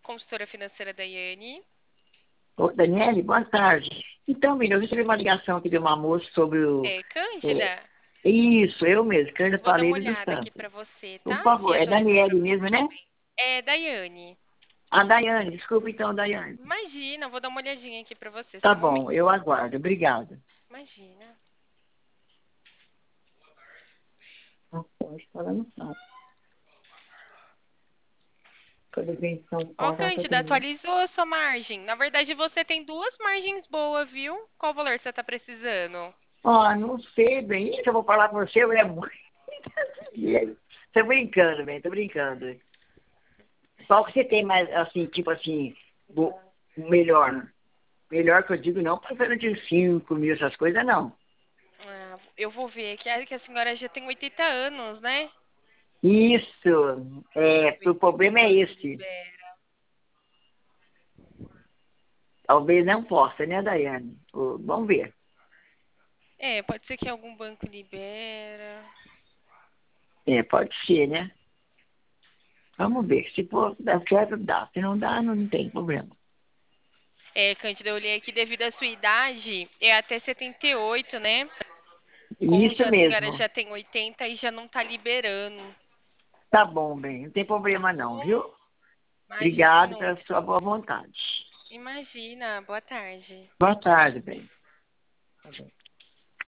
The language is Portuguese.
consultora financeira Daiane. Ô, Daniele, boa tarde. Então, menina, eu recebi uma ligação aqui de uma moça sobre o... É é, Cândida? isso, eu mesmo, Cândida Vou dar uma Palheiro dos olhada aqui Santos. pra você, Por tá? Se favor, é é Daiane Daniele mesmo, novamente. né? É Daiane. A Daiane, desculpa então, Daiane. Imagina, vou dar uma olhadinha aqui pra você, Tá só um bom, eu momentinho. aguardo. Obrigada. Imagina. Não pode falar, não sabe. Quando vem em São Ó, Paulo, ela tá Cândida, atendendo. atualizou a sua margem. Na verdade, você tem duas margens boas, viu? Qual valor você tá precisando? Ó, não sei bem, isso eu vou falar pra você, eu é muito dinheiro. Tô brincando, bem, tô brincando. Qual que você tem mais, assim, tipo assim, melhor? Melhor que eu digo, não passando de 5 mil, essas coisas, não. Ah, eu vou ver aqui. Ah, que a senhora já tem 80 anos, né? Isso, o Ver se algum problema é banco esse. libera. Talvez não possa, né, Daiane? Vamos ver. É, pode ser que algum banco libera. É, pode ser, né? Vamos ver. Se for dar certo, dá. Se não dá, não tem problema. É, Cândida, eu olhei aqui devido à sua idade, é até 78, né? Como Isso já a senhora mesmo. já tem 80 e já não tá liberando. Tá bom, bem. Não tem problema não, Bom, viu? Obrigado imagino. pela sua boa vontade. Imagina. Boa tarde. Boa tarde, bem. Tá bom.